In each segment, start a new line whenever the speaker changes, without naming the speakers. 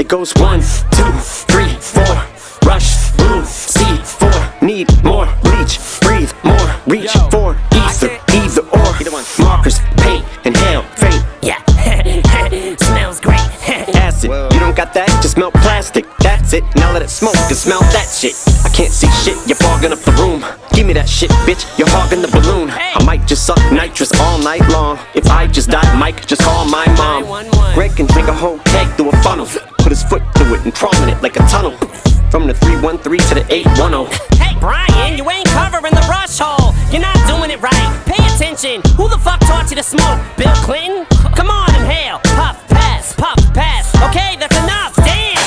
It goes 1, 2, 3, 4. Rush, move, C4. Need more, bleach, breathe more. Reach for either or. Markers, paint, inhale, faint.
Yeah, smells great.
Acid, you don't got that? Just melt plastic. That's it, now let it smoke and smell that shit. I can't see shit, you're fogging up the room. Give me that shit, bitch, you're hogging the balloon. I might just suck nitrous all night long. If I just die, Mike, just call my mom. Greg can drink a whole keg through a funnel. Put his foot through it and crawl in it like a tunnel. From the 313 to the 810.
Hey Brian, you ain't covering the rush hole. You're not doing it right, pay attention. Who the fuck taught you to smoke? Bill Clinton? Come on, inhale, puff, pass, okay, that's enough, damn.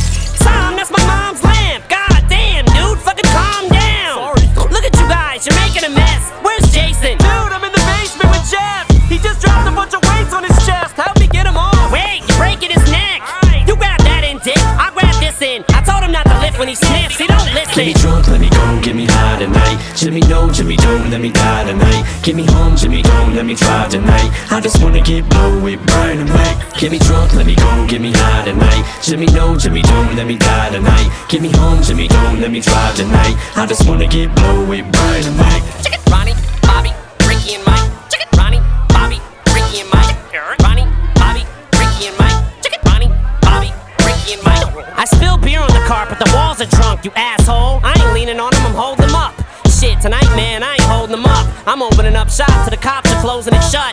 Tom, that's my mom's lamp. God damn, dude, fucking calm down. Sorry. Look at you guys, you're making a mess. Where's Jason?
Dude, I'm in the basement with Jeff. He just dropped a bunch of weights on his chest. Help me get him off.
Wait, you're breaking his neck. Right. You grab that in, dick, I'll grab this in. I told him not to lift when he sniffs, he don't listen.
Get me drunk, let me go, get me high tonight. Jimmy, no, Jimmy, don't let me die tonight. Get me home, Jimmy, don't let me drive tonight. I just wanna get blow with Brian and Mike. Get me drunk, let me go, get me high tonight. Jimmy, no, Jimmy, don't let me die tonight. Get me home, Jimmy, don't let me drive tonight. I just wanna get blow with Brian and Mike.
Ronnie, Bobby, Ricky and Mike. Ronnie, Bobby, Ricky and Mike. Ronnie, Bobby, Ricky and Mike. Ronnie, Bobby, Ricky and Mike. I spilled beer on the carpet, the walls are drunk, you asshole. I ain't leaning on them, I'm holding them up. Shit, tonight, man, I ain't holding them up. I'm opening up shop till the cops are closing it shut.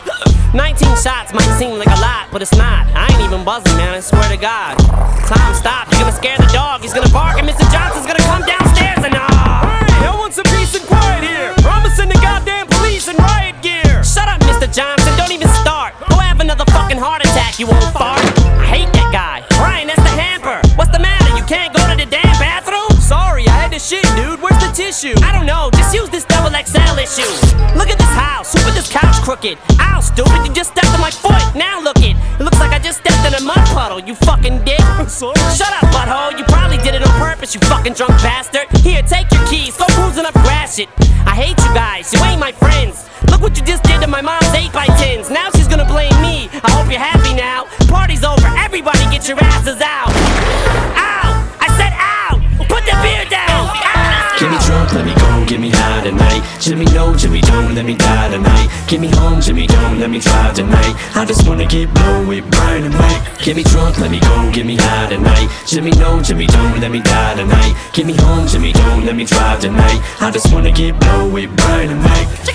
19 shots might seem like a lot, but it's not. I ain't even buzzing, man, I swear to God. Tom, stop, you're gonna scare the dog. He's gonna bark and Mr. Johnson's gonna come downstairs and
Hey, I want some peace and quiet here, or I'ma send the goddamn police in riot gear.
Shut up, Mr. Johnson, don't even start. Go have another fucking heart attack, you old fart. I hate that guy. Brian, that's the hamper. What's the matter, you can't go to the damn bathroom?
Sorry, I had to shit, dude. Where's the tissue?
I don't know, just use this double XL issue. Look at this house, who put this couch crooked? Ow, stupid, you just stepped on my foot. Now look it looks like I just stepped in a mud puddle, you fucking dick.
Sorry.
Shut up, butthole, you probably did it on purpose, you fucking drunk bastard. Here, take your keys, go cruising up Gratiot. I hate you guys, you ain't my friends. Look what you just did to my mom's 8x10s. Now she's gonna blame me, I hope you're happy now. Party's over, everybody get your asses out. Ow, I said ow, put the beer down. Ow.
Get me drunk, let me go, get me high tonight. Jimmy, no, Jimmy, don't let me die tonight. Get me home, Jimmy, don't let me drive tonight. I just wanna get blow with Brian and Mike. Get me drunk, let me go, get me high tonight. Jimmy, no, Jimmy, don't let me die tonight. Get me home, Jimmy, don't let me drive tonight. I just wanna get blow with Brian and Mike.